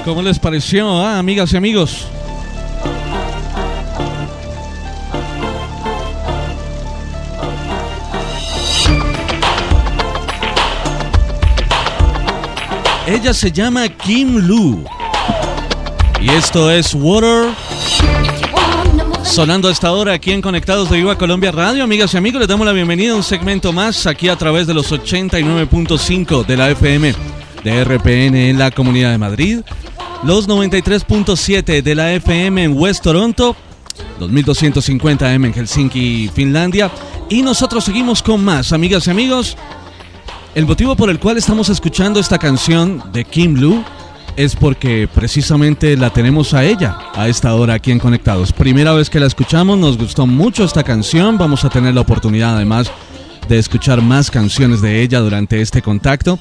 ¿Cómo les pareció, amigas y amigos? Ella se llama Kim Lu y esto es Water, sonando a esta hora aquí en Conectados de Viva Colombia Radio. Amigas y amigos, les damos la bienvenida a un segmento más aquí a través de los 89.5 de la FM de RPN en la Comunidad de Madrid, los 93.7 de la FM en West Toronto, 2250 AM en Helsinki, Finlandia, y nosotros seguimos con más, amigas y amigos. El motivo por el cual estamos escuchando esta canción de Kim Lu es porque precisamente la tenemos a ella a esta hora aquí en Conectados. Primera vez que la escuchamos, nos gustó mucho esta canción. Vamos a tener la oportunidad además de escuchar más canciones de ella durante este contacto.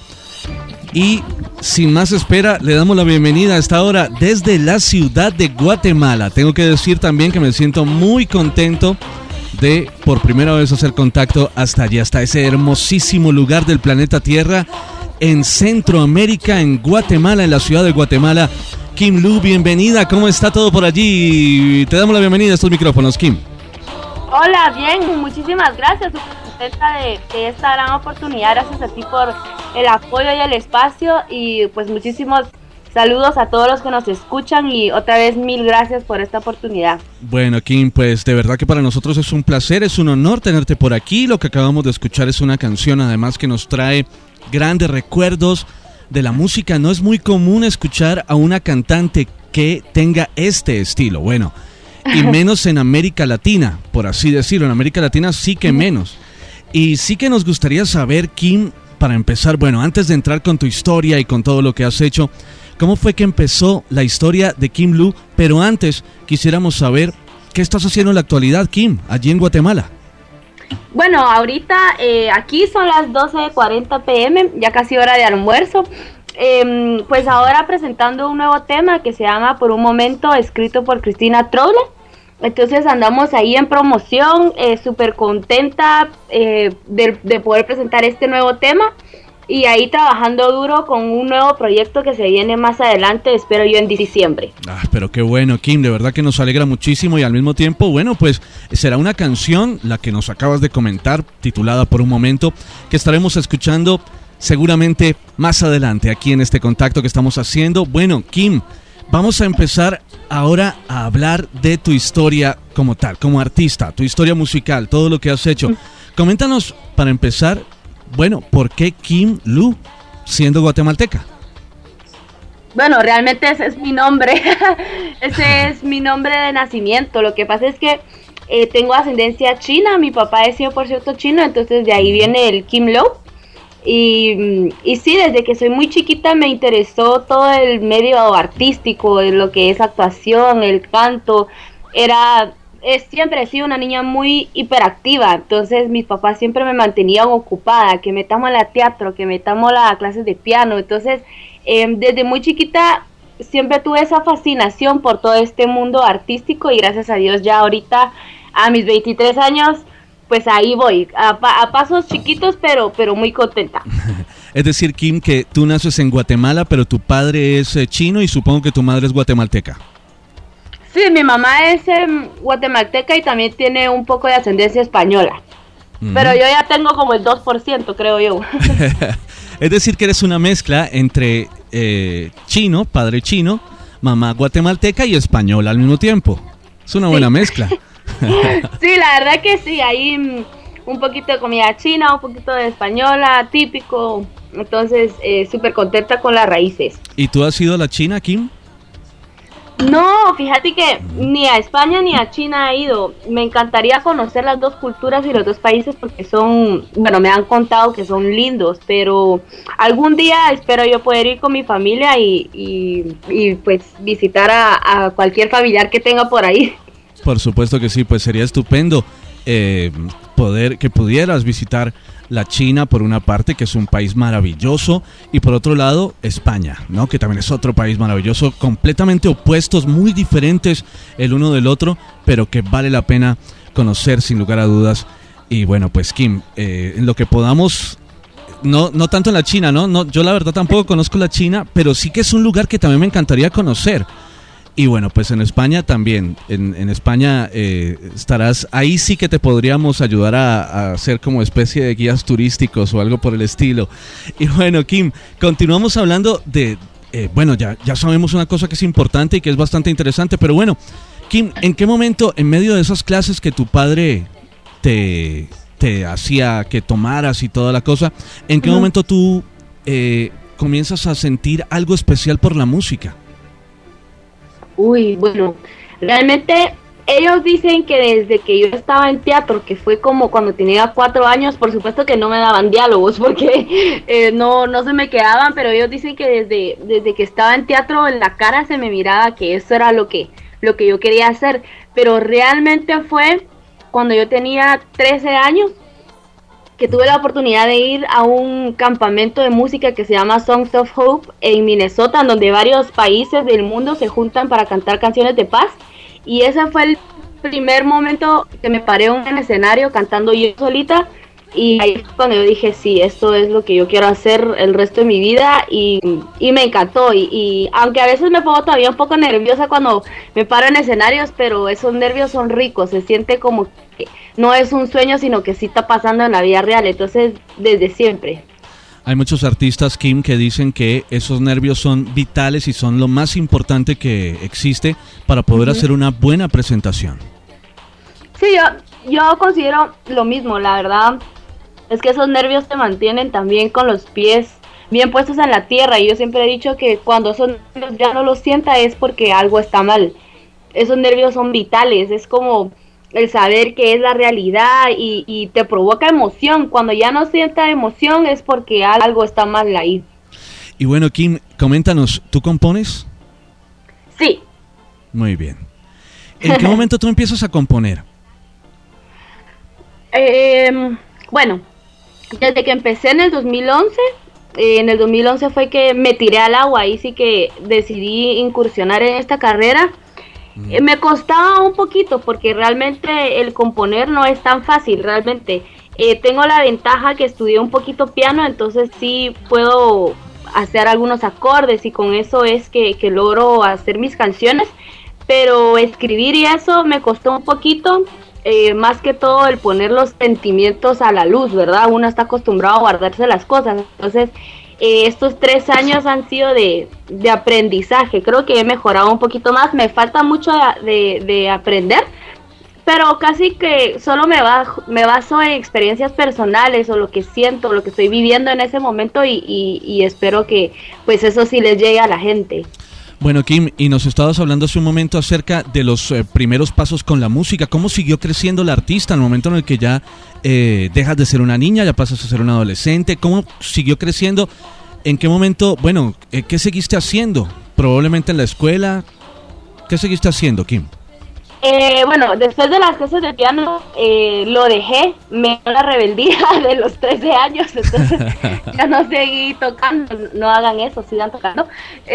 Y sin más espera, le damos la bienvenida a esta hora desde la ciudad de Guatemala. Tengo que decir también que me siento muy contento de por primera vez hacer contacto hasta allí, hasta ese hermosísimo lugar del planeta Tierra en Centroamérica, en Guatemala, en la ciudad de Guatemala. Kim Lu, bienvenida, ¿cómo está todo por allí? Te damos la bienvenida a estos micrófonos, Kim. Hola, bien, muchísimas gracias, súper contenta de esta gran oportunidad, gracias a ti por el apoyo y el espacio, y pues muchísimos saludos a todos los que nos escuchan y otra vez mil gracias por esta oportunidad. Bueno, Kim, pues de verdad que para nosotros es un placer, es un honor tenerte por aquí. Lo que acabamos de escuchar es una canción además que nos trae grandes recuerdos de la música. No es muy común escuchar a una cantante que tenga este estilo, bueno, y menos en América Latina, por así decirlo. En América Latina sí que menos. Y sí que nos gustaría saber, Kim, para empezar, bueno, antes de entrar con tu historia y con todo lo que has hecho, ¿cómo fue que empezó la historia de Kim Lu? Pero antes quisiéramos saber qué estás haciendo en la actualidad, Kim, allí en Guatemala. Bueno, ahorita aquí son las 12:40 p.m, ya casi hora de almuerzo. Pues ahora presentando un nuevo tema que se llama Por un Momento, escrito por Cristina Troule. Entonces andamos ahí en promoción, súper contenta de poder presentar este nuevo tema. Y ahí trabajando duro con un nuevo proyecto que se viene más adelante, espero yo en diciembre. Pero qué bueno, Kim, de verdad que nos alegra muchísimo y al mismo tiempo, bueno, pues será una canción, la que nos acabas de comentar, titulada Por un Momento, que estaremos escuchando seguramente más adelante aquí en este contacto que estamos haciendo. Bueno, Kim, vamos a empezar ahora a hablar de tu historia como tal, como artista, tu historia musical, todo lo que has hecho. Coméntanos, para empezar, bueno, ¿por qué Kim Lu, siendo guatemalteca? Bueno, realmente ese es mi nombre, ese es mi nombre de nacimiento. Lo que pasa es que tengo ascendencia china, mi papá es 100% chino, entonces de ahí viene el Kim Lu. Y sí, desde que soy muy chiquita me interesó todo el medio artístico, lo que es actuación, el canto. Siempre he sido una niña muy hiperactiva, entonces mis papás siempre me mantenían ocupada, que metamos a teatro, que metamos a clases de piano. Entonces desde muy chiquita siempre tuve esa fascinación por todo este mundo artístico y gracias a Dios ya ahorita a mis 23 años pues ahí voy, a pasos chiquitos pero muy contenta. Es decir, Kim, que tú naces en Guatemala pero tu padre es chino y supongo que tu madre es guatemalteca. Sí, mi mamá es guatemalteca y también tiene un poco de ascendencia española. Pero yo ya tengo como el 2%, creo yo. Es decir, que eres una mezcla entre chino, padre chino, mamá guatemalteca y española al mismo tiempo. Es una buena mezcla. Sí, la verdad que sí, hay un poquito de comida china, un poquito de española, típico. Entonces, súper contenta con las raíces. ¿Y tú has ido a la China, Kim? No, fíjate que ni a España ni a China he ido. Me encantaría conocer las dos culturas y los dos países porque me han contado que son lindos, pero algún día espero yo poder ir con mi familia y pues visitar a cualquier familiar que tenga por ahí. Por supuesto que sí, pues sería estupendo que pudieras visitar la China por una parte, que es un país maravilloso, y por otro lado España, ¿no? Que también es otro país maravilloso, completamente opuestos, muy diferentes el uno del otro, pero que vale la pena conocer sin lugar a dudas. Y bueno, pues Kim, en lo que podamos no tanto en la China, ¿no? No, yo la verdad tampoco conozco la China, pero sí que es un lugar que también me encantaría conocer. Y bueno, pues en España también, en España estarás, ahí sí que te podríamos ayudar a hacer como especie de guías turísticos o algo por el estilo. Y bueno, Kim, continuamos hablando de, bueno, ya sabemos una cosa que es importante y que es bastante interesante, pero bueno, Kim, ¿en qué momento, en medio de esas clases que tu padre te hacía que tomaras y toda la cosa, en qué momento tú comienzas a sentir algo especial por la música? Uy, bueno, realmente ellos dicen que desde que yo estaba en teatro, que fue como cuando tenía 4 años, por supuesto que no me daban diálogos porque no se me quedaban, pero ellos dicen que desde que estaba en teatro en la cara se me miraba que eso era lo que yo quería hacer, pero realmente fue cuando yo tenía 13 años que tuve la oportunidad de ir a un campamento de música que se llama Songs of Hope en Minnesota, en donde varios países del mundo se juntan para cantar canciones de paz. Y ese fue el primer momento que me paré en un escenario cantando yo solita. Y ahí es cuando yo dije, sí, esto es lo que yo quiero hacer el resto de mi vida. Y me encantó. Y aunque a veces me pongo todavía un poco nerviosa cuando me paro en escenarios, pero esos nervios son ricos. Se siente como que no es un sueño, sino que sí está pasando en la vida real. Entonces, desde siempre. Hay muchos artistas, Kim, que dicen que esos nervios son vitales y son lo más importante que existe para poder hacer una buena presentación. Sí, yo considero lo mismo, la verdad. Es que esos nervios te mantienen también con los pies bien puestos en la tierra. Y yo siempre he dicho que cuando esos nervios ya no los sienta es porque algo está mal. Esos nervios son vitales, es como el saber que es la realidad y te provoca emoción. Cuando ya no sienta emoción es porque algo está mal ahí. Y bueno, Kim, coméntanos, ¿tú compones? Sí. Muy bien. ¿En qué momento tú empiezas a componer? Bueno, desde que empecé en el 2011, en el 2011 fue que me tiré al agua, ahí sí que decidí incursionar en esta carrera. Me costaba un poquito porque realmente el componer no es tan fácil, realmente. Tengo la ventaja que estudié un poquito piano, entonces sí puedo hacer algunos acordes y con eso es que logro hacer mis canciones, pero escribir y eso me costó un poquito. Más que todo el poner los sentimientos a la luz, ¿verdad? Uno está acostumbrado a guardarse las cosas, entonces estos 3 años han sido de aprendizaje. Creo que he mejorado un poquito más, me falta mucho de aprender, pero casi que solo me baso en experiencias personales o lo que siento, lo que estoy viviendo en ese momento y espero que pues eso sí les llegue a la gente. Bueno, Kim, y nos estabas hablando hace un momento acerca de los primeros pasos con la música. ¿Cómo siguió creciendo la artista en el momento en el que ya dejas de ser una niña, ya pasas a ser una adolescente? ¿Cómo siguió creciendo? ¿En qué momento, bueno, qué seguiste haciendo? ¿Probablemente en la escuela? ¿Qué seguiste haciendo, Kim? Bueno, después de las clases de piano lo dejé, me dio la rebeldía de los 13 años, entonces ya no seguí tocando, no hagan eso, sigan tocando.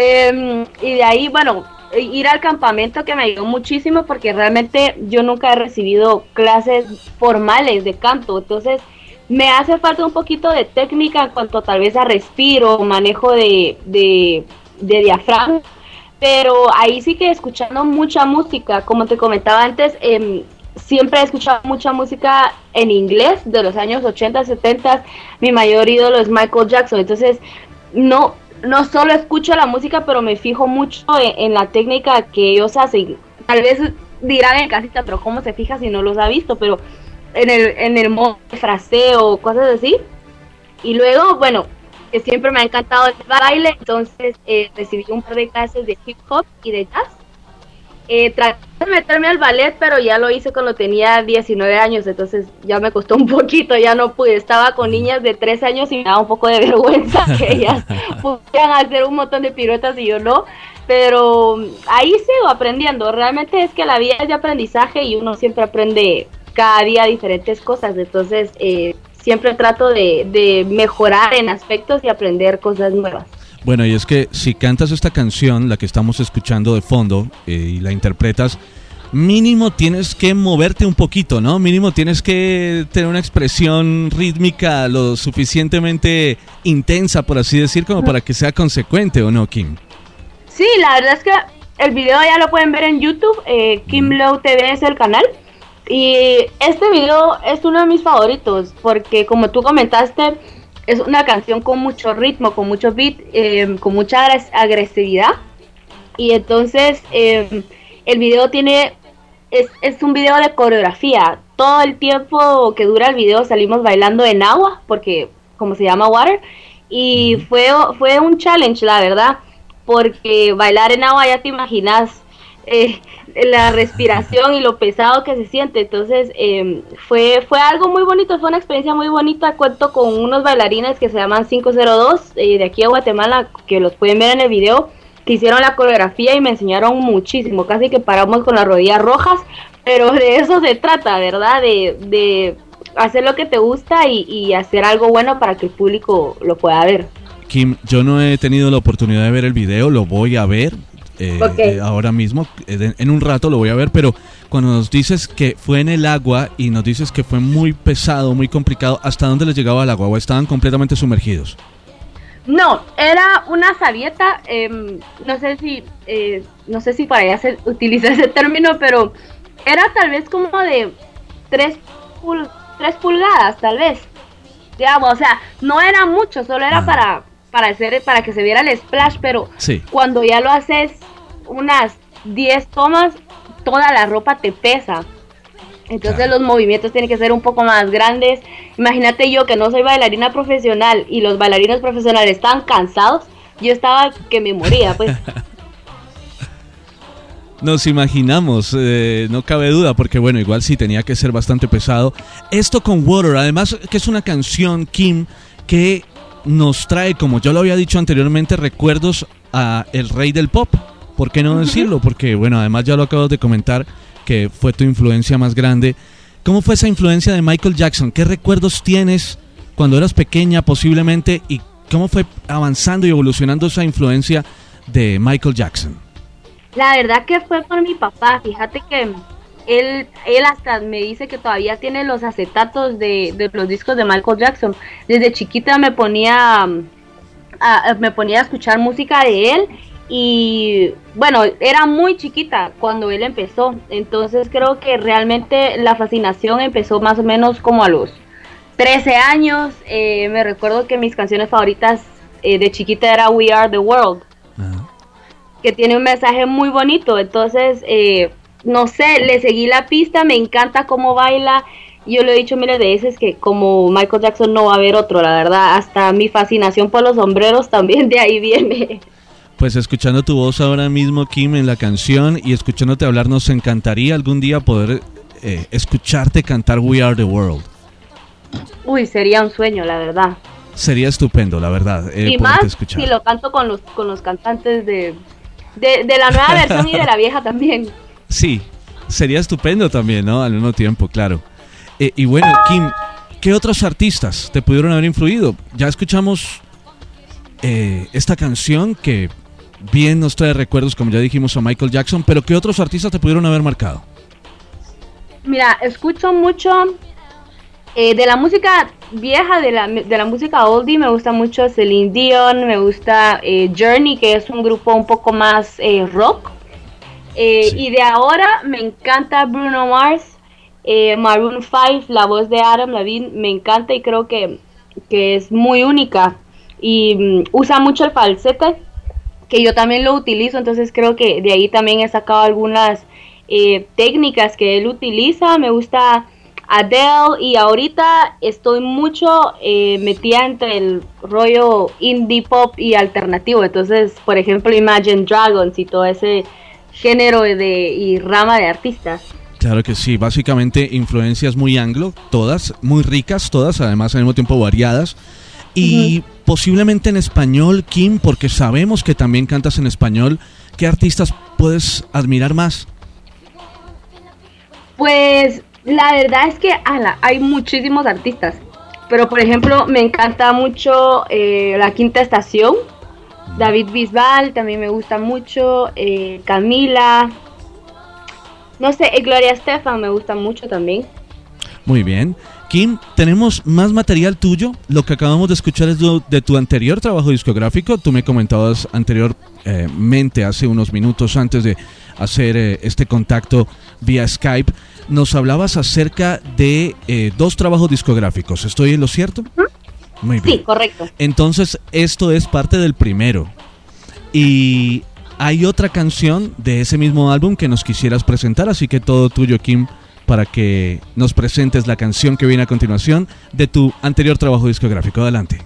Y de ahí, bueno, ir al campamento que me ayudó muchísimo porque realmente yo nunca he recibido clases formales de canto, entonces me hace falta un poquito de técnica en cuanto tal vez a respiro, manejo de diafragma. Pero ahí sí que escuchando mucha música, como te comentaba antes, siempre he escuchado mucha música en inglés de los años 80, 70, mi mayor ídolo es Michael Jackson, entonces no solo escucho la música, pero me fijo mucho en la técnica que ellos hacen. Tal vez dirán en casita, pero ¿cómo se fija si no los ha visto? Pero en el modo de fraseo, cosas así. Y luego, bueno, que siempre me ha encantado el baile, entonces recibí un par de clases de hip hop y de jazz. Traté de meterme al ballet, pero ya lo hice cuando tenía 19 años, entonces ya me costó un poquito, ya no pude. Estaba con niñas de 3 años y me daba un poco de vergüenza que ellas pudieran hacer un montón de piruetas y yo no. Pero ahí sigo aprendiendo, realmente es que la vida es de aprendizaje y uno siempre aprende cada día diferentes cosas, entonces siempre trato de mejorar en aspectos y aprender cosas nuevas. Bueno, y es que si cantas esta canción, la que estamos escuchando de fondo, y la interpretas, mínimo tienes que moverte un poquito, ¿no? Mínimo tienes que tener una expresión rítmica lo suficientemente intensa, por así decir, como para que sea consecuente, ¿o no, Kim? Sí, la verdad es que el video ya lo pueden ver en YouTube, Kim Low TV es el canal. Y este video es uno de mis favoritos porque, como tú comentaste, es una canción con mucho ritmo, con mucho beat, con mucha agresividad. Y entonces el video es un video de coreografía. Todo el tiempo que dura el video salimos bailando en agua, porque como se llama water. Y fue un challenge, la verdad, porque bailar en agua ya te imaginas la respiración y lo pesado que se siente. Entonces fue algo muy bonito, fue una experiencia muy bonita. Cuento con unos bailarines que se llaman 502 de aquí a Guatemala, que los pueden ver en el video, que hicieron la coreografía y me enseñaron muchísimo, casi que paramos con las rodillas rojas, pero de eso se trata, ¿verdad? De hacer lo que te gusta y hacer algo bueno para que el público lo pueda ver. Kim, yo no he tenido la oportunidad de ver el video, lo voy a ver. Ahora mismo, en un rato lo voy a ver, pero cuando nos dices que fue en el agua y nos dices que fue muy pesado, muy complicado, ¿hasta dónde les llegaba el agua o estaban completamente sumergidos? No, era una sabieta, no sé si para allá se utiliza ese término, pero era tal vez como de 3 pulgadas, tal vez, digamos, o sea, no era mucho, solo era para que se viera el splash, pero sí, cuando ya lo haces unas 10 tomas, toda la ropa te pesa. Entonces los movimientos tienen que ser un poco más grandes. Imagínate yo que no soy bailarina profesional y los bailarines profesionales estaban cansados, yo estaba que me moría, pues. Nos imaginamos, no cabe duda, porque bueno, igual sí tenía que ser bastante pesado. Esto con Water, además que es una canción, Kim, que nos trae, como yo lo había dicho anteriormente, recuerdos a el rey del pop. ¿Por qué no decirlo? Porque bueno, además ya lo acabas de comentar, que fue tu influencia más grande. ¿Cómo fue esa influencia de Michael Jackson? ¿Qué recuerdos tienes cuando eras pequeña posiblemente? ¿Y cómo fue avanzando y evolucionando esa influencia de Michael Jackson? La verdad que fue por mi papá. Fíjate que él hasta me dice que todavía tiene los acetatos de los discos de Michael Jackson. Desde chiquita me ponía a escuchar música de él. Y bueno, era muy chiquita cuando él empezó, entonces creo que realmente la fascinación empezó más o menos como a los 13 años. Me recuerdo que mis canciones favoritas de chiquita era We Are The World, que tiene un mensaje muy bonito. Entonces, no sé, le seguí la pista, me encanta cómo baila. Yo lo he dicho miles de veces que como Michael Jackson no va a haber otro, la verdad. Hasta mi fascinación por los sombreros también de ahí viene. Pues escuchando tu voz ahora mismo, Kim, en la canción y escuchándote hablar, nos encantaría algún día poder escucharte cantar We Are The World. Uy, sería un sueño, la verdad. Sería estupendo, la verdad. Y más escuchar. Si lo canto con los cantantes de la nueva versión y de la vieja también. Sí, sería estupendo también, ¿no? Al mismo tiempo, claro. Y bueno, Kim, ¿qué otros artistas te pudieron haber influido? Ya escuchamos esta canción que bien nos trae recuerdos, como ya dijimos, a Michael Jackson, pero ¿qué otros artistas te pudieron haber marcado? Mira, escucho mucho de la música vieja, de la música oldie. Me gusta mucho Celine Dion, me gusta Journey, que es un grupo un poco más rock. Sí. Y de ahora me encanta Bruno Mars, Maroon 5, la voz de Adam Levine me encanta y creo que es muy única y usa mucho el falsete, que yo también lo utilizo, entonces creo que de ahí también he sacado algunas técnicas que él utiliza. Me gusta Adele y ahorita estoy mucho metida entre el rollo indie pop y alternativo, entonces por ejemplo Imagine Dragons y todo ese género y rama de artistas. Claro que sí, básicamente influencias muy anglo, todas, muy ricas, todas, además al mismo tiempo variadas. Y posiblemente en español, Kim, porque sabemos que también cantas en español, ¿qué artistas puedes admirar más? Pues la verdad es que hay muchísimos artistas, pero por ejemplo me encanta mucho La Quinta Estación, David Bisbal, también me gusta mucho, Camila, No sé, Gloria Estefan me gusta mucho también. Muy bien. Kim, tenemos más material tuyo. Lo que acabamos de escuchar es de tu anterior trabajo discográfico. Tú me comentabas anteriormente, hace unos minutos antes de hacer este contacto vía Skype, nos hablabas acerca de 2 trabajos discográficos. ¿Estoy en lo cierto? Muy bien. Sí, correcto. Entonces, esto es parte del primero. Y hay otra canción de ese mismo álbum que nos quisieras presentar, así que todo tuyo, Kim, para que nos presentes la canción que viene a continuación de tu anterior trabajo discográfico. Adelante.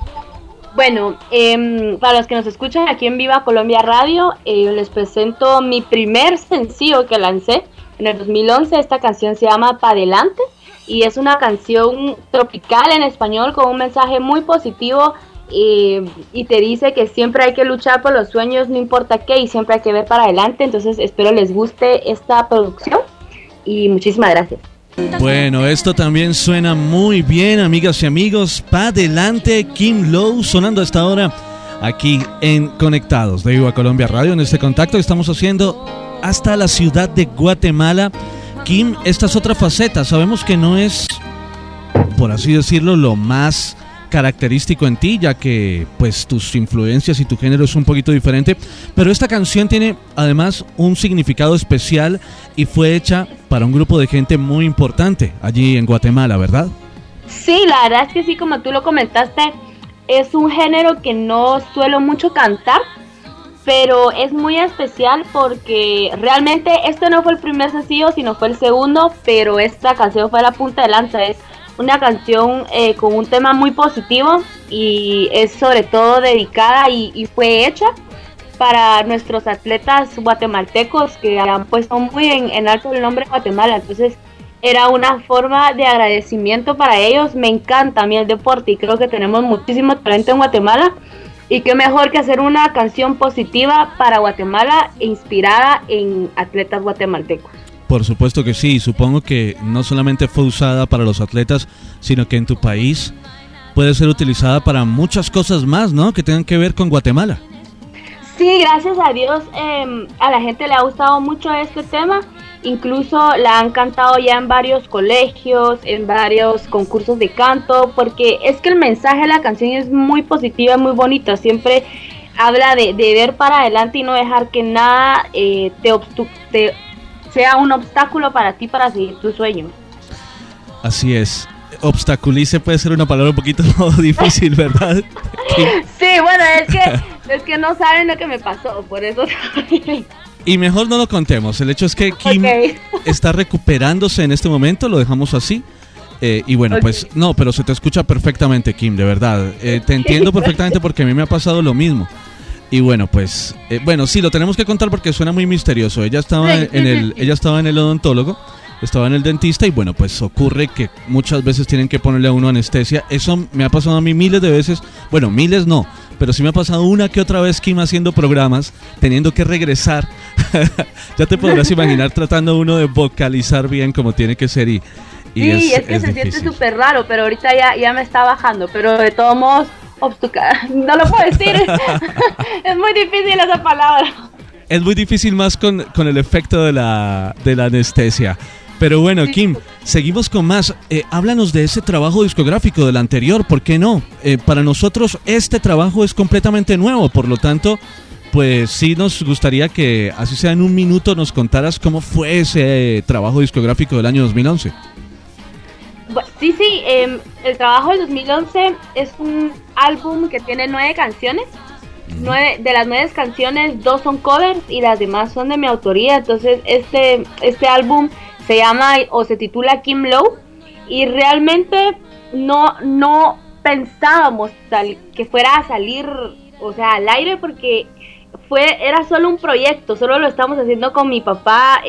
Bueno, para los que nos escuchan aquí en Viva Colombia Radio, les presento mi primer sencillo que lancé en el 2011. Esta canción se llama Pa' Adelante y es una canción tropical en español con un mensaje muy positivo y te dice que siempre hay que luchar por los sueños, no importa qué, y siempre hay que ver para adelante. Entonces espero les guste esta producción y muchísimas gracias. Bueno, esto también suena muy bien, amigas y amigos. Pa' adelante, Kim Lowe, sonando hasta ahora aquí en Conectados de Viva Colombia Radio. En este contacto que estamos haciendo hasta la ciudad de Guatemala. Kim, esta es otra faceta. Sabemos que no es, por así decirlo, lo más característico en ti, ya que pues tus influencias y tu género es un poquito diferente, pero esta canción tiene además un significado especial y fue hecha para un grupo de gente muy importante allí en Guatemala, ¿verdad? Sí, la verdad es que sí, como tú lo comentaste, es un género que no suelo mucho cantar, pero es muy especial porque realmente este no fue el primer sencillo, sino fue el segundo, pero esta canción fue la punta de lanza. Es una canción con un tema muy positivo y es sobre todo dedicada y fue hecha para nuestros atletas guatemaltecos que han puesto muy en alto el nombre de Guatemala. Entonces era una forma de agradecimiento para ellos. Me encanta a mí el deporte y creo que tenemos muchísimo talento en Guatemala, y qué mejor que hacer una canción positiva para Guatemala e inspirada en atletas guatemaltecos. Por supuesto que sí, supongo que no solamente fue usada para los atletas, sino que en tu país puede ser utilizada para muchas cosas más, ¿no? Que tengan que ver con Guatemala. Sí, gracias a Dios a la gente le ha gustado mucho este tema, incluso la han cantado ya en varios colegios, en varios concursos de canto, porque es que el mensaje de la canción es muy positiva, muy bonito, siempre habla de ver para adelante y no dejar que nada te sea un obstáculo para ti para seguir tu sueño. Así es. Obstaculice puede ser una palabra un poquito difícil, ¿verdad? Sí, bueno, es que no saben lo que me pasó, por eso. Y mejor no lo contemos. El hecho es que Kim está recuperándose en este momento, lo dejamos así. Y bueno, pues no, pero se te escucha perfectamente, Kim, de verdad. Te entiendo perfectamente porque a mí me ha pasado lo mismo. Y bueno, pues, bueno, sí, lo tenemos que contar porque suena muy misterioso. Ella estaba ella estaba en el odontólogo, estaba en el dentista y bueno, pues ocurre que muchas veces tienen que ponerle a uno anestesia. Eso me ha pasado a mí miles de veces. Bueno, miles no, pero sí me ha pasado una que otra vez, Kim, haciendo programas, teniendo que regresar. Ya te podrás imaginar tratando uno de vocalizar bien como tiene que ser y sí, es que se siente súper raro, pero ahorita ya me está bajando, pero de todos modos... no lo puedo decir. Es muy difícil esa palabra. Es muy difícil más con el efecto de la anestesia. Pero bueno, sí. Kim, seguimos con más. Háblanos de ese trabajo discográfico del anterior, ¿por qué no? Para nosotros este trabajo es completamente nuevo, por lo tanto, pues sí nos gustaría que, así sea en un minuto, nos contaras cómo fue ese trabajo discográfico del año 2011. Sí, el trabajo del 2011 es un álbum que tiene 9 canciones. De las 9 canciones, 2 son covers y las demás son de mi autoría. Entonces este álbum se llama o se titula Kim Lowe, y realmente no pensábamos que fuera a salir, o sea, al aire, porque era solo un proyecto, solo lo estamos haciendo con mi papá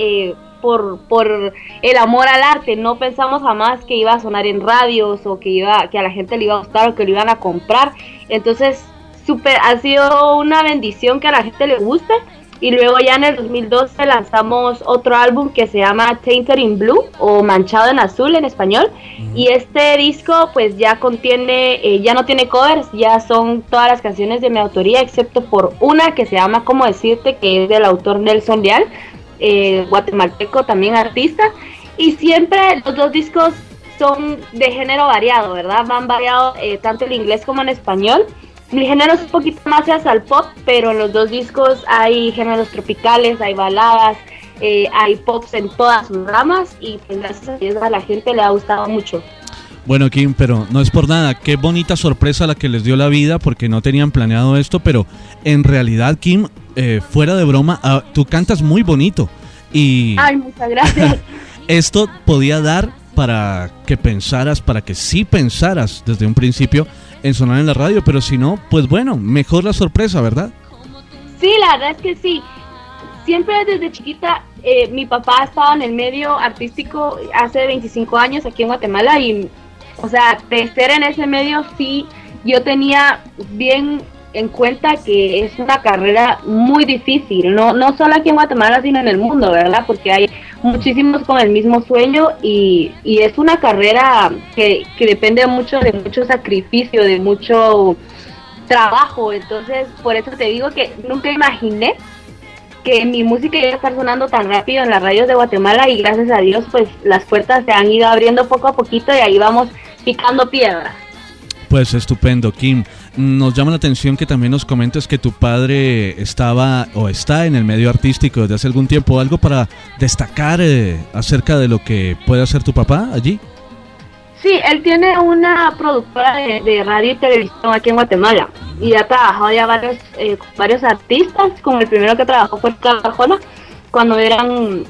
por el amor al arte. No pensamos jamás que iba a sonar en radios o que a la gente le iba a gustar o que lo iban a comprar. Entonces ha sido una bendición que a la gente le guste. Y luego ya en el 2012 lanzamos otro álbum que se llama Tainted in Blue, o Manchado en Azul en español. Y este disco pues ya no tiene covers, ya son todas las canciones de mi autoría, excepto por una que se llama Cómo Decirte, que es del autor Nelson Leal. guatemalteco, también artista, y siempre los dos discos son de género variado, ¿verdad? Van variados tanto en inglés como en español. Mi género es un poquito más hacia el pop, pero en los dos discos hay géneros tropicales, hay baladas, hay pops en todas sus ramas, y pues gracias a Dios a la gente le ha gustado mucho. Bueno, Kim, pero no es por nada, qué bonita sorpresa la que les dio la vida, porque no tenían planeado esto, pero en realidad, Kim, fuera de broma, tú cantas muy bonito, y ay, muchas gracias. Esto podía dar para que pensaras, para que sí pensaras desde un principio en sonar en la radio, pero si no, pues bueno, mejor la sorpresa, ¿verdad? Sí, la verdad es que sí. Siempre desde chiquita, mi papá ha estado en el medio artístico hace 25 años aquí en Guatemala, y, o sea, crecer en ese medio, sí, yo tenía bien en cuenta que es una carrera muy difícil, no solo aquí en Guatemala, sino en el mundo, ¿verdad? Porque hay muchísimos con el mismo sueño, y es una carrera que depende mucho de mucho sacrificio, de mucho trabajo. Entonces, por eso te digo que nunca imaginé que mi música iba a estar sonando tan rápido en las radios de Guatemala, y gracias a Dios pues las puertas se han ido abriendo poco a poquito, y ahí vamos picando piedra. Pues estupendo, Kim. Nos llama la atención que también nos comentes que tu padre estaba o está en el medio artístico desde hace algún tiempo. ¿Algo para destacar acerca de lo que puede hacer tu papá allí? Sí, él tiene una productora de radio y televisión aquí en Guatemala, y ha trabajado ya varios artistas. Con el primero que trabajó fue Ricardo Arjona, cuando estaban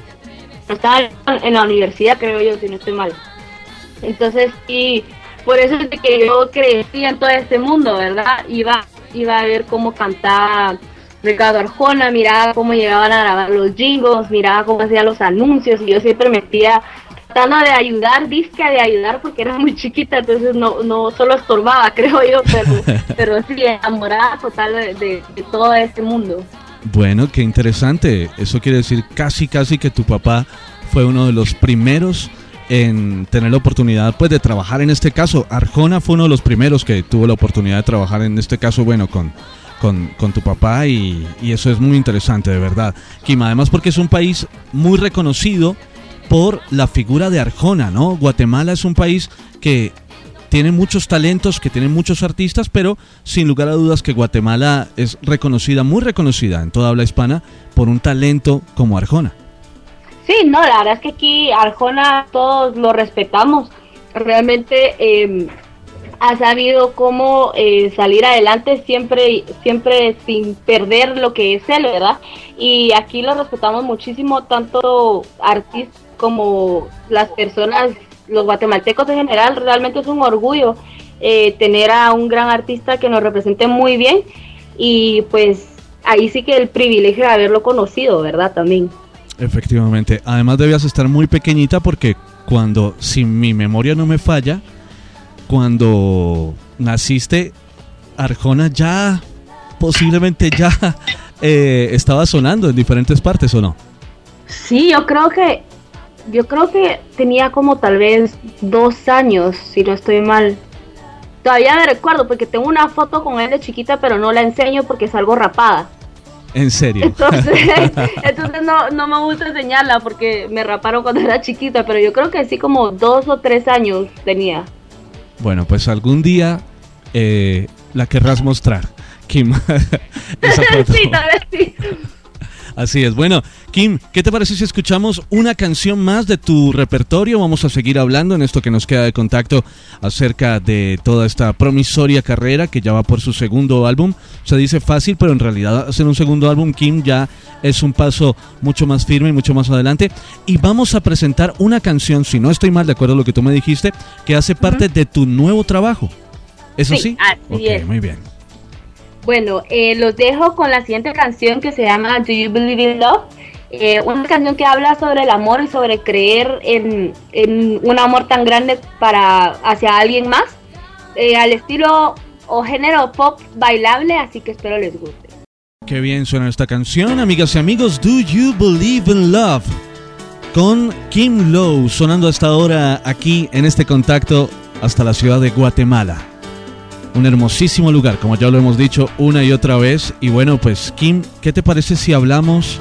en la universidad, creo yo, si no estoy mal. Entonces, sí, por eso es de que yo crecí en todo este mundo, ¿verdad? Iba a ver cómo cantaba Ricardo Arjona, miraba cómo llegaban a grabar los jingles, miraba cómo hacían los anuncios, y yo siempre metía tratando de ayudar, porque era muy chiquita, entonces no solo estorbaba, creo yo, pero sí, enamorada total de todo este mundo. Bueno, qué interesante. Eso quiere decir casi que tu papá fue uno de los primeros en tener la oportunidad pues de trabajar en este caso. Arjona fue uno de los primeros que tuvo la oportunidad de trabajar en este caso, bueno, con tu papá, y eso es muy interesante, de verdad, Kim, además porque es un país muy reconocido por la figura de Arjona, ¿no? Guatemala es un país que tiene muchos talentos, que tiene muchos artistas, pero sin lugar a dudas que Guatemala es reconocida, muy reconocida en toda habla hispana por un talento como Arjona. Sí, no, la verdad es que aquí Arjona todos lo respetamos. Realmente ha sabido cómo salir adelante siempre sin perder lo que es él, ¿verdad? Y aquí lo respetamos muchísimo, tanto artistas como las personas, los guatemaltecos en general. Realmente es un orgullo tener a un gran artista que nos represente muy bien, y pues ahí sí que el privilegio de haberlo conocido, ¿verdad? También. Efectivamente, además debías estar muy pequeñita, porque si mi memoria no me falla, cuando naciste, Arjona posiblemente ya estaba sonando en diferentes partes, ¿o no? Sí, yo creo que tenía como tal vez 2 años, si no estoy mal. Todavía me recuerdo porque tengo una foto con él de chiquita, pero no la enseño porque salgo rapada. ¿En serio? Entonces no me gusta enseñarla porque me raparon cuando era chiquita, pero yo creo que sí, como 2 o 3 años tenía. Bueno, pues algún día la querrás mostrar, Kim. Esa foto. Sí, tal vez sí. Así es. Bueno, Kim, ¿qué te parece si escuchamos una canción más de tu repertorio? Vamos a seguir hablando en esto que nos queda de contacto acerca de toda esta promisoria carrera que ya va por su segundo álbum. Se dice fácil, pero en realidad hacer un segundo álbum, Kim, ya es un paso mucho más firme y mucho más adelante. Y vamos a presentar una canción, si no estoy mal, de acuerdo a lo que tú me dijiste, que hace parte de tu nuevo trabajo. ¿Eso sí? Así es. Muy bien. Bueno, los dejo con la siguiente canción que se llama Do You Believe in Love? Una canción que habla sobre el amor y sobre creer en un amor tan grande hacia alguien más, al estilo o género pop bailable, así que espero les guste. Qué bien suena esta canción, amigas y amigos. Do You Believe in Love? Con Kim Lowe, sonando hasta ahora aquí en este contacto hasta la ciudad de Guatemala. Un hermosísimo lugar, como ya lo hemos dicho una y otra vez. Y bueno, pues Kim, ¿qué te parece si hablamos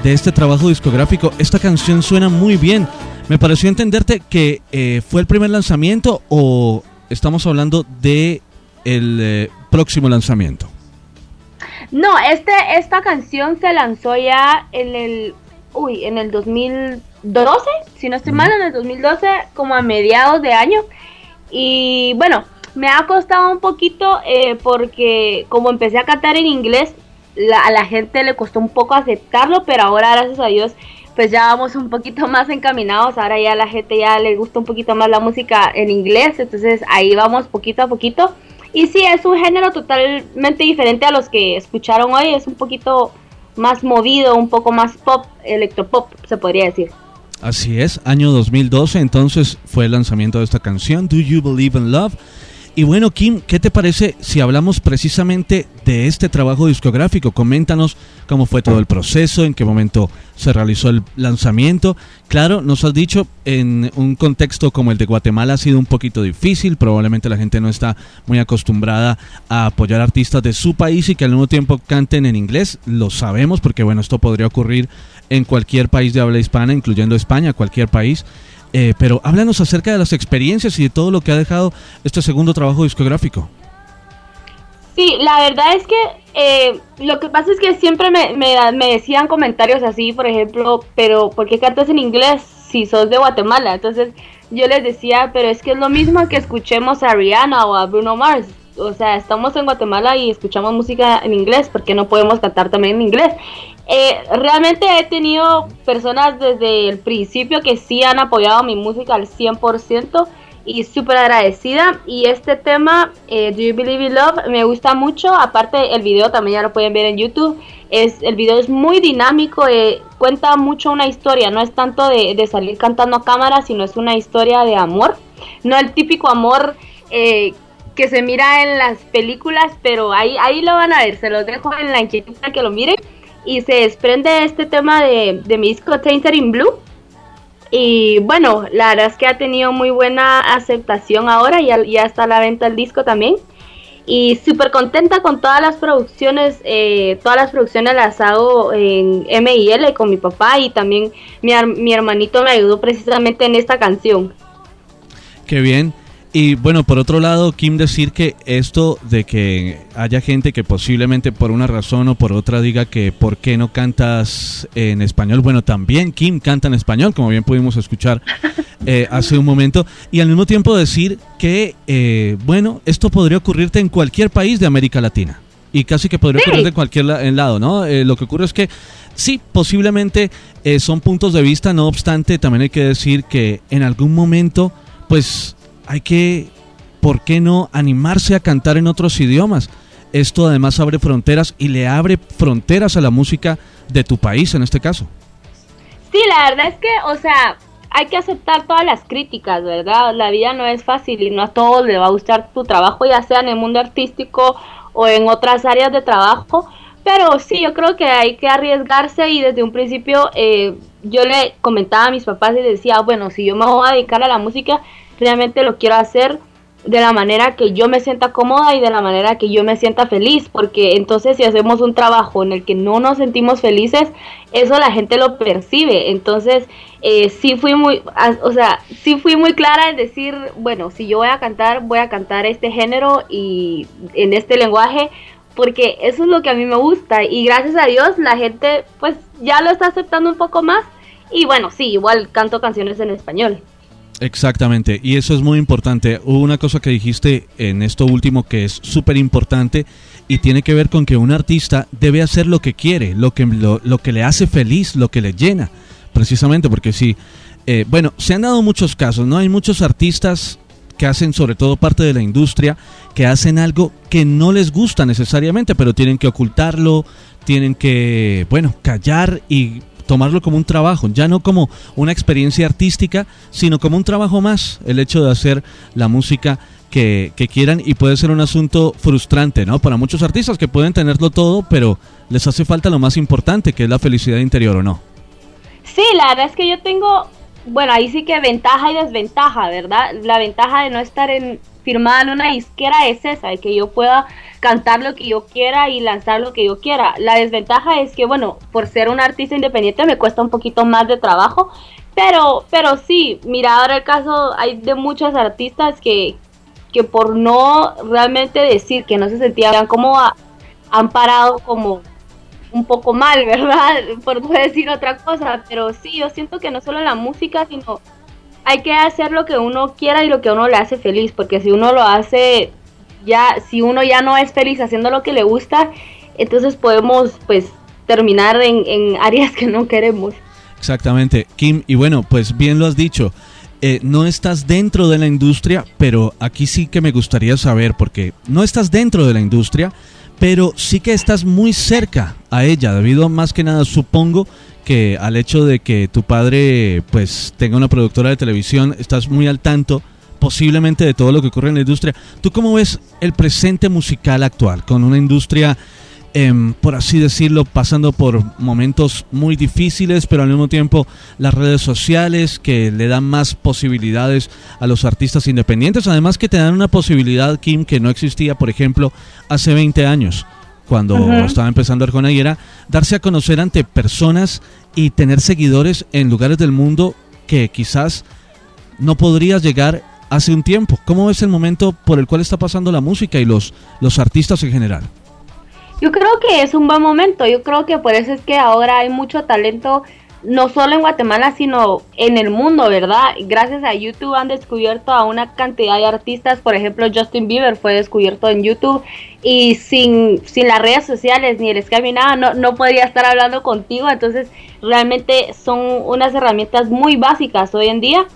de este trabajo discográfico. Esta canción suena muy bien. Me pareció entenderte que fue el primer lanzamiento o estamos hablando de el próximo lanzamiento. No, esta canción se lanzó ya en el 2012, si no estoy mal, en el 2012, como a mediados de año. Y bueno, me ha costado un poquito porque como empecé a cantar en inglés, a la gente le costó un poco aceptarlo, pero ahora gracias a Dios pues ya vamos un poquito más encaminados. Ahora ya a la gente ya le gusta un poquito más la música en inglés, entonces ahí vamos poquito a poquito. Y sí, es un género totalmente diferente a los que escucharon hoy, es un poquito más movido, un poco más pop, electropop se podría decir. Así es, año 2012 entonces fue el lanzamiento de esta canción, Do You Believe in Love? Y bueno, Kim, ¿qué te parece si hablamos precisamente de este trabajo discográfico? Coméntanos cómo fue todo el proceso, en qué momento se realizó el lanzamiento. Claro, nos has dicho, en un contexto como el de Guatemala ha sido un poquito difícil, probablemente la gente no está muy acostumbrada a apoyar artistas de su país y que al mismo tiempo canten en inglés. Lo sabemos porque bueno, esto podría ocurrir en cualquier país de habla hispana, incluyendo España, cualquier país. Pero háblanos acerca de las experiencias y de todo lo que ha dejado este segundo trabajo discográfico. Sí, la verdad es que lo que pasa es que siempre me decían comentarios así, por ejemplo, pero ¿por qué cantas en inglés si sos de Guatemala? Entonces yo les decía, pero es que es lo mismo que escuchemos a Rihanna o a Bruno Mars. O sea, estamos en Guatemala y escuchamos música en inglés, ¿por qué no podemos cantar también en inglés? Realmente he tenido personas desde el principio que sí han apoyado mi música al 100% y súper agradecida. Y este tema, Do You Believe in Love, me gusta mucho. Aparte el video también ya lo pueden ver en YouTube. El video es muy dinámico, cuenta mucho una historia, no es tanto de salir cantando a cámara, sino es una historia de amor. No el típico amor que se mira en las películas, pero ahí lo van a ver, se los dejo en la inquietud para que lo miren. Y se desprende este tema de mi disco Tainted in Blue. Y bueno, la verdad es que ha tenido muy buena aceptación ahora, ya está a la venta el disco también. Y súper contenta con todas las producciones las hago en M&L con mi papá y también mi hermanito me ayudó precisamente en esta canción. Qué bien. Y bueno, por otro lado, Kim, decir que esto de que haya gente que posiblemente por una razón o por otra diga que ¿por qué no cantas en español? Bueno, también Kim canta en español, como bien pudimos escuchar hace un momento. Y al mismo tiempo decir que, bueno, esto podría ocurrirte en cualquier país de América Latina. Y casi que podría ocurrir en cualquier lado, ¿no? Lo que ocurre es que sí, posiblemente son puntos de vista, no obstante, también hay que decir que en algún momento, pues hay que, ¿por qué no animarse a cantar en otros idiomas? Esto además abre fronteras y le abre fronteras a la música de tu país en este caso. Sí, la verdad es que, o sea, hay que aceptar todas las críticas, ¿verdad? La vida no es fácil y no a todos les va a gustar tu trabajo, ya sea en el mundo artístico o en otras áreas de trabajo. Pero sí, yo creo que hay que arriesgarse y desde un principio yo le comentaba a mis papás y les decía, bueno, si yo me voy a dedicar a la música, realmente lo quiero hacer de la manera que yo me sienta cómoda y de la manera que yo me sienta feliz, porque entonces si hacemos un trabajo en el que no nos sentimos felices, eso la gente lo percibe. Entonces sí fui muy clara en decir, bueno, si yo voy a cantar este género y en este lenguaje, porque eso es lo que a mí me gusta y gracias a Dios la gente pues ya lo está aceptando un poco más y bueno, sí, igual canto canciones en español. Exactamente, y eso es muy importante. Hubo una cosa que dijiste en esto último que es súper importante y tiene que ver con que un artista debe hacer lo que quiere, lo que le hace feliz, lo que le llena, precisamente porque sí, bueno, se han dado muchos casos, ¿no? Hay muchos artistas que hacen, sobre todo parte de la industria, que hacen algo que no les gusta necesariamente, pero tienen que ocultarlo, tienen que, bueno, callar y tomarlo como un trabajo, ya no como una experiencia artística, sino como un trabajo más, el hecho de hacer la música que quieran, y puede ser un asunto frustrante, ¿no? Para muchos artistas que pueden tenerlo todo, pero les hace falta lo más importante, que es la felicidad interior, ¿o no? Sí, la verdad es que yo tengo, bueno, ahí sí que ventaja y desventaja, ¿verdad? La ventaja de no estar firmada en una disquera es esa, de que yo pueda cantar lo que yo quiera y lanzar lo que yo quiera. La desventaja es que, bueno, por ser un artista independiente me cuesta un poquito más de trabajo, pero sí, mira, ahora el caso hay de muchos artistas que por no realmente decir que no se sentían como han parado como un poco mal, ¿verdad? Por no decir otra cosa, pero sí, yo siento que no solo en la música, sino hay que hacer lo que uno quiera y lo que uno le hace feliz, porque si uno lo hace, si uno ya no es feliz haciendo lo que le gusta, entonces podemos pues terminar en áreas que no queremos. Exactamente, Kim, y bueno, pues bien lo has dicho, no estás dentro de la industria, pero aquí sí que me gustaría saber, porque no estás dentro de la industria, pero sí que estás muy cerca a ella, debido más que nada, supongo, que al hecho de que tu padre pues tenga una productora de televisión, estás muy al tanto posiblemente de todo lo que ocurre en la industria. ¿Tú cómo ves el presente musical actual? Con una industria, por así decirlo, pasando por momentos muy difíciles, pero al mismo tiempo las redes sociales que le dan más posibilidades a los artistas independientes, además que te dan una posibilidad, Kim, que no existía, por ejemplo, hace 20 años. Cuando estaba empezando Arjona, y era darse a conocer ante personas y tener seguidores en lugares del mundo que quizás no podrías llegar hace un tiempo. ¿Cómo ves el momento por el cual está pasando la música y los artistas en general? Yo creo que es un buen momento, yo creo que por eso es que ahora hay mucho talento, no solo en Guatemala, sino en el mundo, ¿verdad? Gracias a YouTube han descubierto a una cantidad de artistas, por ejemplo Justin Bieber fue descubierto en YouTube, y sin las redes sociales ni el Skype ni nada, no podría estar hablando contigo, entonces realmente son unas herramientas muy básicas hoy en día.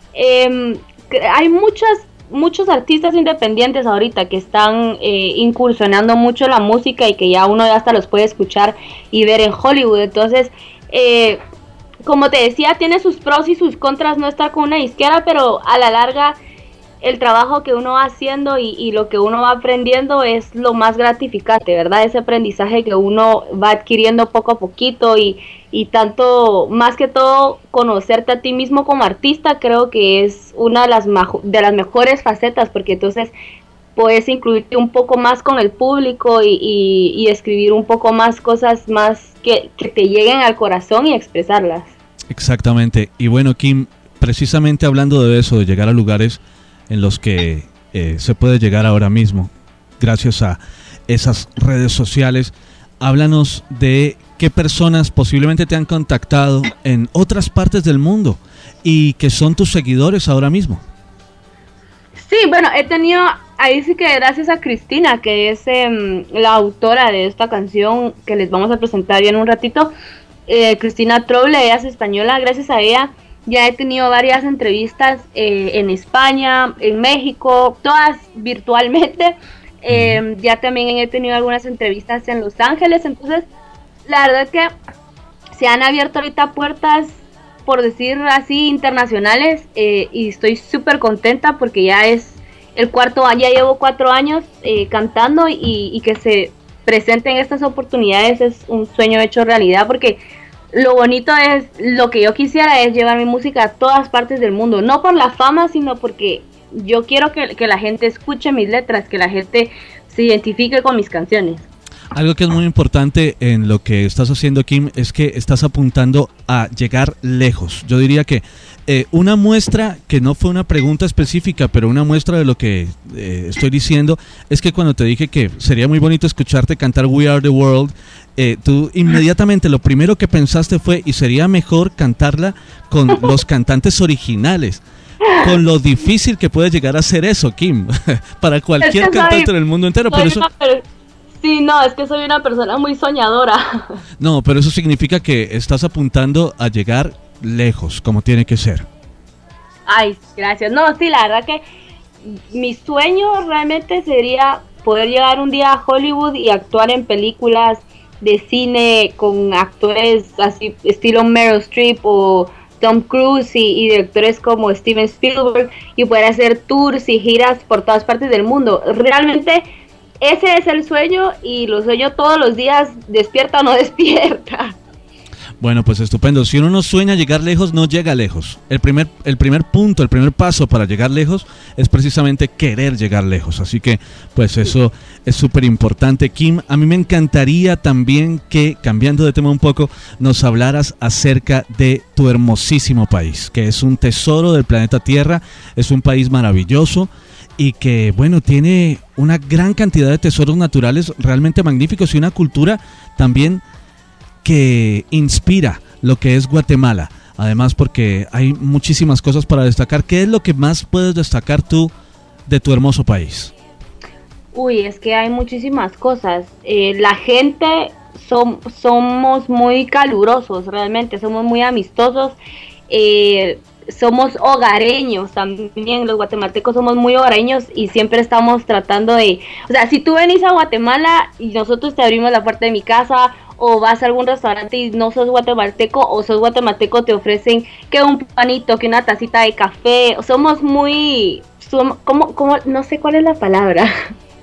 Hay muchos artistas independientes ahorita que están incursionando mucho en la música y que ya uno ya hasta los puede escuchar y ver en Hollywood, entonces como te decía, tiene sus pros y sus contras no estar con una disquera, pero a la larga el trabajo que uno va haciendo y lo que uno va aprendiendo es lo más gratificante, ¿verdad? Ese aprendizaje que uno va adquiriendo poco a poquito y tanto, más que todo, conocerte a ti mismo como artista, creo que es una de las mejores facetas, porque entonces puedes incluirte un poco más con el público y escribir un poco más cosas más que te lleguen al corazón y expresarlas. Exactamente. Y bueno, Kim, precisamente hablando de eso, de llegar a lugares en los que se puede llegar ahora mismo, gracias a esas redes sociales, háblanos de qué personas posiblemente te han contactado en otras partes del mundo y que son tus seguidores ahora mismo. Sí, bueno, he tenido, ahí sí que gracias a Cristina, que es la autora de esta canción que les vamos a presentar ya en un ratito, Cristina Troble, ella es española, gracias a ella ya he tenido varias entrevistas en España, en México, todas virtualmente, ya también he tenido algunas entrevistas en Los Ángeles, entonces la verdad es que se han abierto ahorita puertas, por decir así, internacionales, y estoy súper contenta porque ya es el cuarto año, ya llevo 4 años cantando y que se presenten estas oportunidades es un sueño hecho realidad, porque lo bonito es, lo que yo quisiera es llevar mi música a todas partes del mundo, no por la fama, sino porque yo quiero que la gente escuche mis letras, que la gente se identifique con mis canciones. Algo que es muy importante en lo que estás haciendo, Kim, es que estás apuntando a llegar lejos. Yo diría que una muestra, que no fue una pregunta específica, pero una muestra de lo que estoy diciendo, es que cuando te dije que sería muy bonito escucharte cantar We Are The World, tú inmediatamente lo primero que pensaste fue, y sería mejor cantarla con los cantantes originales. Con lo difícil que puede llegar a ser eso, Kim, para cualquier cantante en el mundo entero. Por eso... Sí, no, es que soy una persona muy soñadora. No, pero eso significa que estás apuntando a llegar lejos, como tiene que ser. Ay, gracias. No, sí, la verdad que mi sueño realmente sería poder llegar un día a Hollywood y actuar en películas de cine con actores así, estilo Meryl Streep o Tom Cruise y directores como Steven Spielberg, y poder hacer tours y giras por todas partes del mundo. Realmente ese es el sueño y lo sueño todos los días, despierta o no despierta. Bueno, pues estupendo. Si uno no sueña llegar lejos, no llega lejos. El primer punto, el primer paso para llegar lejos es precisamente querer llegar lejos. Así que, pues eso es súper importante. Kim, a mí me encantaría también que, cambiando de tema un poco, nos hablaras acerca de tu hermosísimo país, que es un tesoro del planeta Tierra, es un país maravilloso y que, bueno, tiene una gran cantidad de tesoros naturales realmente magníficos y una cultura también que inspira lo que es Guatemala. Además, porque hay muchísimas cosas para destacar. ¿Qué es lo que más puedes destacar tú de tu hermoso país? Uy, es que hay muchísimas cosas. La gente somos muy calurosos, realmente, somos muy amistosos. Somos hogareños también, los guatemaltecos somos muy hogareños y siempre estamos tratando de, o sea, si tú venís a Guatemala y nosotros te abrimos la puerta de mi casa, o vas a algún restaurante y no sos guatemalteco, o sos guatemalteco, te ofrecen que un panito, que una tacita de café. Somos muy, como no sé cuál es la palabra.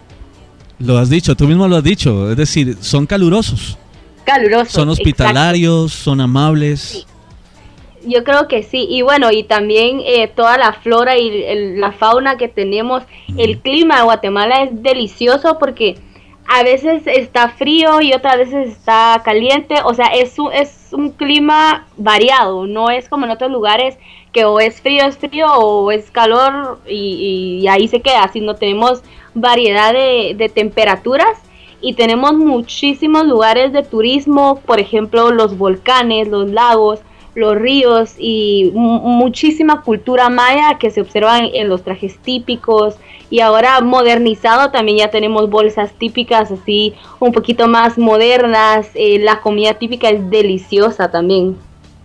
Lo has dicho, tú mismo lo has dicho, es decir, son calurosos. Calurosos. Son hospitalarios, exacto. Son amables. Sí. Yo creo que sí, y bueno, y también toda la flora y la fauna que tenemos, el clima de Guatemala es delicioso porque a veces está frío y otras veces está caliente, o sea, es un clima variado, no es como en otros lugares que o es frío o es calor y ahí se queda, sino tenemos variedad de temperaturas y tenemos muchísimos lugares de turismo, por ejemplo, los volcanes, los lagos, los ríos y muchísima cultura maya que se observa en los trajes típicos, y ahora modernizado también ya tenemos bolsas típicas así un poquito más modernas. La comida típica es deliciosa también.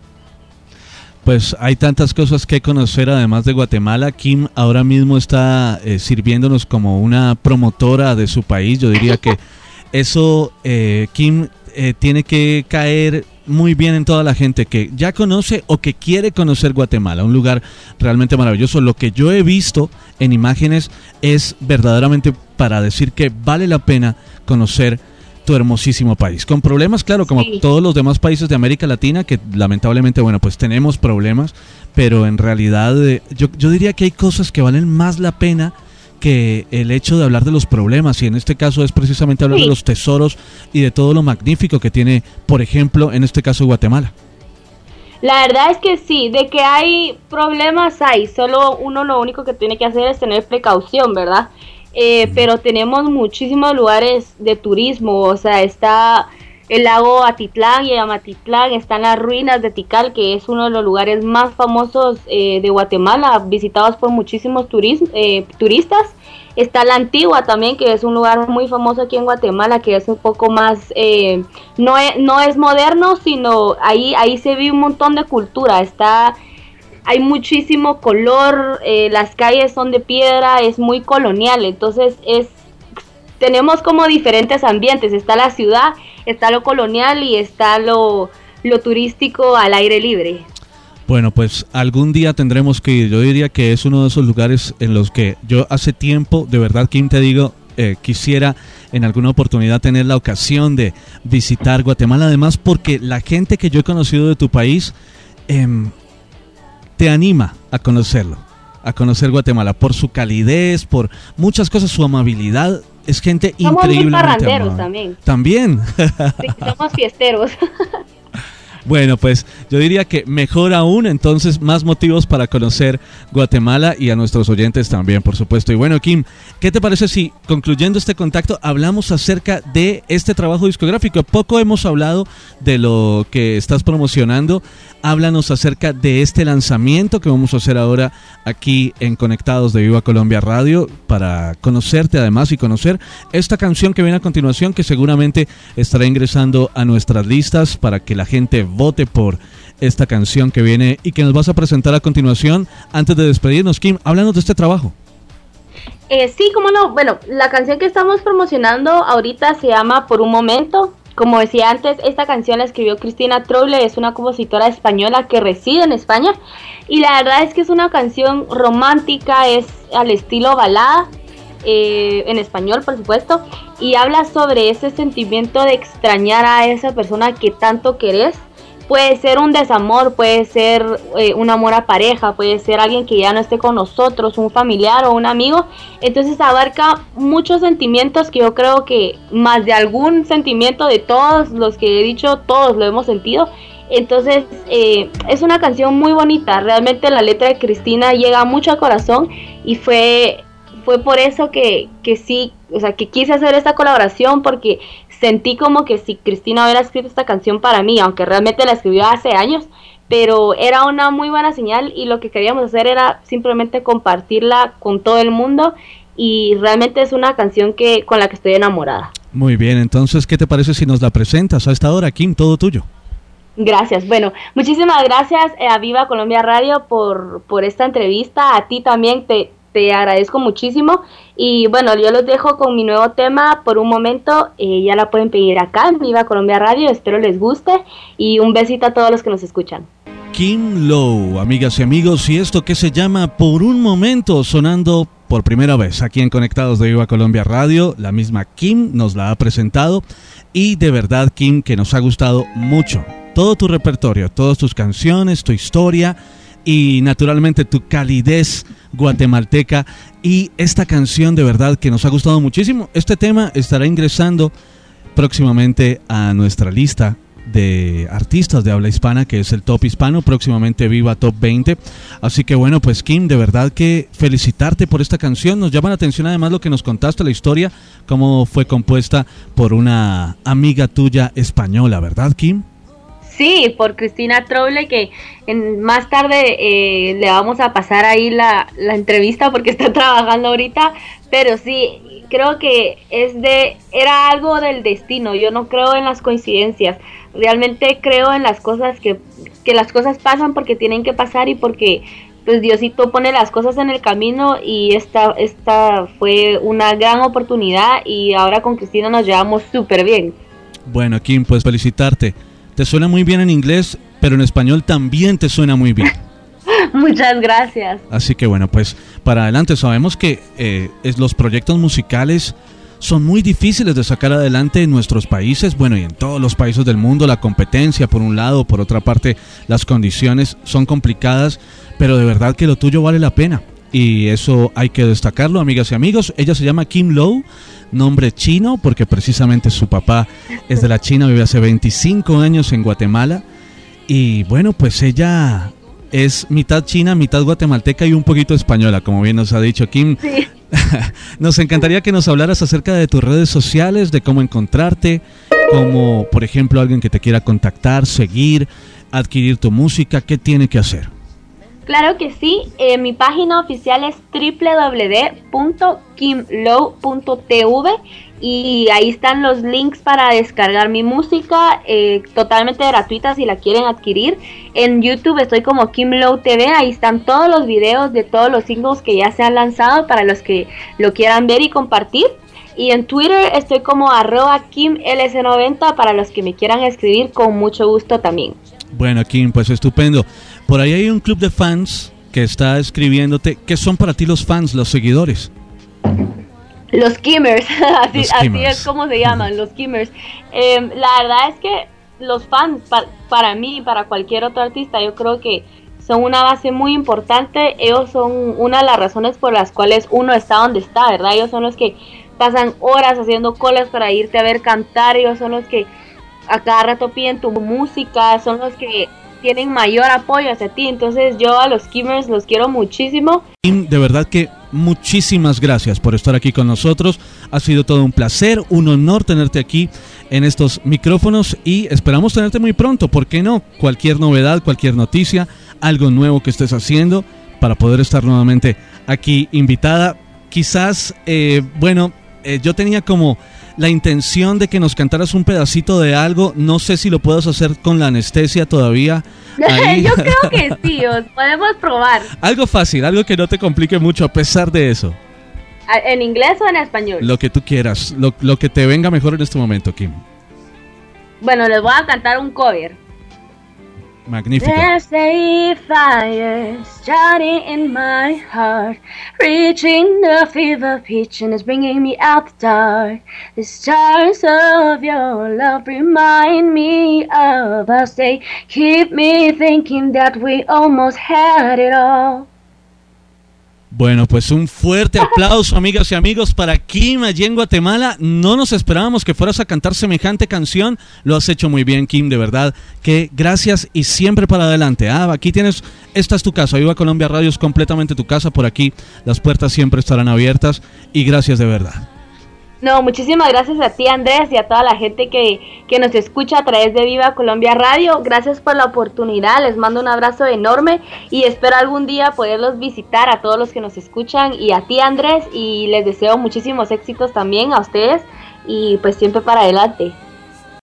Pues hay tantas cosas que conocer además de Guatemala. Kim ahora mismo está sirviéndonos como una promotora de su país. Yo diría que eso, Kim, tiene que caer muy bien en toda la gente que ya conoce o que quiere conocer Guatemala, un lugar realmente maravilloso. Lo que yo he visto en imágenes es verdaderamente para decir que vale la pena conocer tu hermosísimo país, con problemas, claro, como sí, todos los demás países de América Latina, que lamentablemente, bueno, pues tenemos problemas, pero en realidad yo diría que hay cosas que valen más la pena que el hecho de hablar de los problemas, y en este caso es precisamente hablar de los tesoros y de todo lo magnífico que tiene, por ejemplo, en este caso Guatemala. La verdad es que sí, de que hay problemas hay, solo uno lo único que tiene que hacer es tener precaución, ¿verdad? Pero tenemos muchísimos lugares de turismo, o sea, está el lago Atitlán y Amatitlán, están las ruinas de Tikal, que es uno de los lugares más famosos de Guatemala, visitados por muchísimos turistas. Está la Antigua también, que es un lugar muy famoso aquí en Guatemala, que es un poco más, no es moderno, sino ahí se ve un montón de cultura, hay muchísimo color, las calles son de piedra, es muy colonial, entonces tenemos como diferentes ambientes, está la ciudad, está lo colonial y está lo turístico al aire libre. Bueno, pues algún día tendremos que ir. Yo diría que es uno de esos lugares en los que yo hace tiempo, de verdad, Kim, te digo, quisiera en alguna oportunidad tener la ocasión de visitar Guatemala, además porque la gente que yo he conocido de tu país te anima a conocerlo, a conocer Guatemala, por su calidez, por muchas cosas, su amabilidad. Es gente increíblemente amable. Somos muy parranderos también. ¿También? Sí, somos fiesteros. Bueno, pues yo diría que mejor aún, entonces más motivos para conocer Guatemala y a nuestros oyentes también, por supuesto. Y bueno, Kim, ¿qué te parece si, concluyendo este contacto, hablamos acerca de este trabajo discográfico? Poco hemos hablado de lo que estás promocionando. Háblanos acerca de este lanzamiento que vamos a hacer ahora aquí en Conectados de Viva Colombia Radio, para conocerte además y conocer esta canción que viene a continuación, que seguramente estará ingresando a nuestras listas para que la gente vote por esta canción que viene y que nos vas a presentar a continuación. Antes de despedirnos, Kim, háblanos de este trabajo. Sí, cómo no. Bueno, la canción que estamos promocionando ahorita se llama Por un Momento. Como decía antes, esta canción la escribió Cristina Troile, es una compositora española que reside en España, y la verdad es que es una canción romántica, es al estilo balada, en español por supuesto, y habla sobre ese sentimiento de extrañar a esa persona que tanto querés, puede ser un desamor, puede ser un amor a pareja, puede ser alguien que ya no esté con nosotros, un familiar o un amigo. Entonces abarca muchos sentimientos que yo creo que más de algún sentimiento de todos los que he dicho, todos lo hemos sentido. Entonces es una canción muy bonita, realmente la letra de Cristina llega mucho al corazón y fue por eso que sí, o sea, que quise hacer esta colaboración, porque sentí como que si Cristina hubiera escrito esta canción para mí, aunque realmente la escribió hace años, pero era una muy buena señal y lo que queríamos hacer era simplemente compartirla con todo el mundo y realmente es una canción con la que estoy enamorada. Muy bien, entonces, ¿qué te parece si nos la presentas a esta hora, Kim? Todo tuyo. Gracias. Bueno, muchísimas gracias a Viva Colombia Radio por esta entrevista. A ti también te agradezco muchísimo. Y bueno, yo los dejo con mi nuevo tema por un momento. Ya la pueden pedir acá en Viva Colombia Radio. Espero les guste. Y un besito a todos los que nos escuchan. Kim Lowe, amigas y amigos, y esto que se llama Por un Momento, sonando por primera vez aquí en Conectados de Viva Colombia Radio. La misma Kim nos la ha presentado y de verdad, Kim, que nos ha gustado mucho todo tu repertorio, todas tus canciones, tu historia y naturalmente tu calidez guatemalteca, y esta canción de verdad que nos ha gustado muchísimo. Este tema estará ingresando próximamente a nuestra lista de artistas de habla hispana, que es el Top Hispano, próximamente Viva Top 20. Así que bueno, pues Kim, de verdad que felicitarte por esta canción. Nos llama la atención además lo que nos contaste, la historia, cómo fue compuesta por una amiga tuya española, ¿verdad, Kim? Sí, por Cristina Trouble, que más tarde le vamos a pasar ahí la entrevista porque está trabajando ahorita, pero sí, creo que era algo del destino. Yo no creo en las coincidencias, realmente creo en las cosas que las cosas pasan porque tienen que pasar y porque pues Diosito pone las cosas en el camino, y esta fue una gran oportunidad y ahora con Cristina nos llevamos súper bien. Bueno, Kim, pues felicitarte. Te suena muy bien en inglés, pero en español también te suena muy bien. Muchas gracias. Así que bueno, pues para adelante. Sabemos que los proyectos musicales son muy difíciles de sacar adelante en nuestros países, bueno, y en todos los países del mundo. La competencia por un lado, por otra parte las condiciones son complicadas, pero de verdad que lo tuyo vale la pena. Y eso hay que destacarlo, amigas y amigos. Ella se llama Kim Lowe, nombre chino, porque precisamente su papá es de la China, vive hace 25 años en Guatemala. Y bueno, pues ella es mitad china, mitad guatemalteca y un poquito española, como bien nos ha dicho Kim. Sí. Nos encantaría que nos hablaras acerca de tus redes sociales, de cómo encontrarte, como por ejemplo alguien que te quiera contactar, seguir, adquirir tu música, ¿qué tiene que hacer? Claro que sí, mi página oficial es www.kimlowe.tv y ahí están los links para descargar mi música, totalmente gratuita si la quieren adquirir. En YouTube estoy como Kim Lowe TV, ahí están todos los videos de todos los singles que ya se han lanzado para los que lo quieran ver y compartir. Y en Twitter estoy como @KimLC90 para los que me quieran escribir, con mucho gusto también. Bueno, Kim, pues estupendo. Por ahí hay un club de fans que está escribiéndote. ¿Qué son para ti los fans, los seguidores? Los Kimmers, así es como se llaman, los Kimmers. La verdad es que los fans, para mí y para cualquier otro artista, yo creo que son una base muy importante. Ellos son una de las razones por las cuales uno está donde está, ¿verdad? Ellos son los que pasan horas haciendo colas para irte a ver cantar. Ellos son los que a cada rato piden tu música, son los que tienen mayor apoyo hacia ti. Entonces yo a los Kimmers los quiero muchísimo. De verdad que muchísimas gracias por estar aquí con nosotros. Ha sido todo un placer, un honor tenerte aquí en estos micrófonos y esperamos tenerte muy pronto. ¿Por qué no? Cualquier novedad, cualquier noticia, algo nuevo que estés haciendo para poder estar nuevamente aquí invitada. Quizás, yo tenía como la intención de que nos cantaras un pedacito de algo. No sé si lo puedes hacer con la anestesia todavía. Yo creo que sí, podemos probar. Algo fácil, algo que no te complique mucho a pesar de eso. ¿En inglés o en español? Lo que tú quieras, lo que te venga mejor en este momento, Kim. Bueno, les voy a cantar un cover. Magnífica. There's a fire starting in my heart, reaching the fever pitch and it's bringing me out the dark. The stars of your love remind me of us. They keep me thinking that we almost had it all. Bueno, pues un fuerte aplauso, amigas y amigos, para Kim allí en Guatemala. No nos esperábamos que fueras a cantar semejante canción. Lo has hecho muy bien, Kim, de verdad. Que gracias y siempre para adelante. Aquí tienes, esta es tu casa. Viva Colombia Radio es completamente tu casa. Por aquí las puertas siempre estarán abiertas. Y gracias de verdad. No, muchísimas gracias a ti, Andrés, y a toda la gente que nos escucha a través de Viva Colombia Radio. Gracias por la oportunidad, les mando un abrazo enorme y espero algún día poderlos visitar a todos los que nos escuchan y a ti, Andrés, y les deseo muchísimos éxitos también a ustedes y pues siempre para adelante.